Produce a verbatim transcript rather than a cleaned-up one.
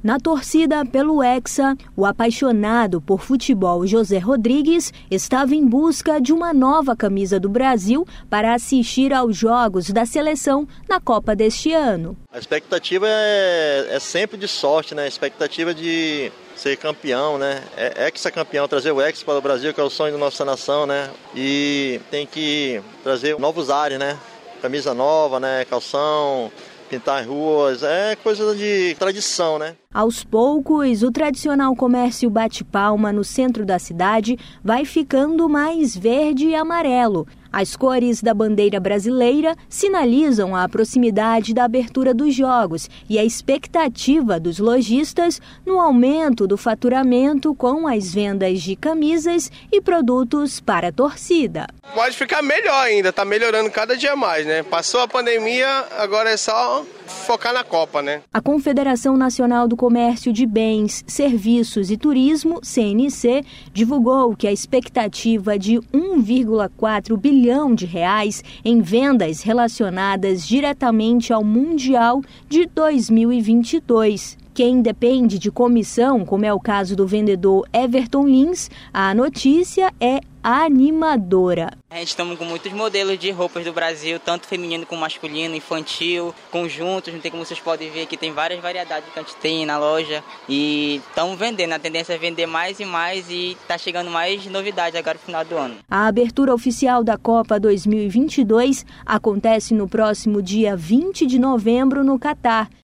Na torcida pelo Hexa, o apaixonado por futebol José Rodrigues estava em busca de uma nova camisa do Brasil para assistir aos jogos da seleção na Copa deste ano. A expectativa é, é sempre de sorte, né? A expectativa de ser campeão, né? É hexacampeão, trazer o Hexa para o Brasil, que é o sonho da nossa nação, né? E tem que trazer novos ares, né? Camisa nova, né? Calção, pintar ruas, é coisa de tradição, né? Aos poucos, o tradicional comércio bate-palma no centro da cidade vai ficando mais verde e amarelo. As cores da bandeira brasileira sinalizam a proximidade da abertura dos jogos e a expectativa dos lojistas no aumento do faturamento com as vendas de camisas e produtos para a torcida. Pode ficar melhor ainda, está melhorando cada dia mais, né? Passou a pandemia, agora é só focar na Copa, né? A Confederação Nacional do Comércio de Bens, Serviços e Turismo, C N C, divulgou que a expectativa de um vírgula quatro bilhão de reais em vendas relacionadas diretamente ao Mundial de dois mil e vinte e dois. Quem depende de comissão, como é o caso do vendedor Everton Lins, a notícia é animadora. A gente estamos com muitos modelos de roupas do Brasil, tanto feminino como masculino, infantil, conjuntos, não tem como vocês podem ver aqui, tem várias variedades que a gente tem na loja e estamos vendendo, a tendência é vender mais e mais e está chegando mais novidades agora no final do ano. A abertura oficial da Copa dois mil e vinte e dois acontece no próximo dia vinte de novembro no Catar.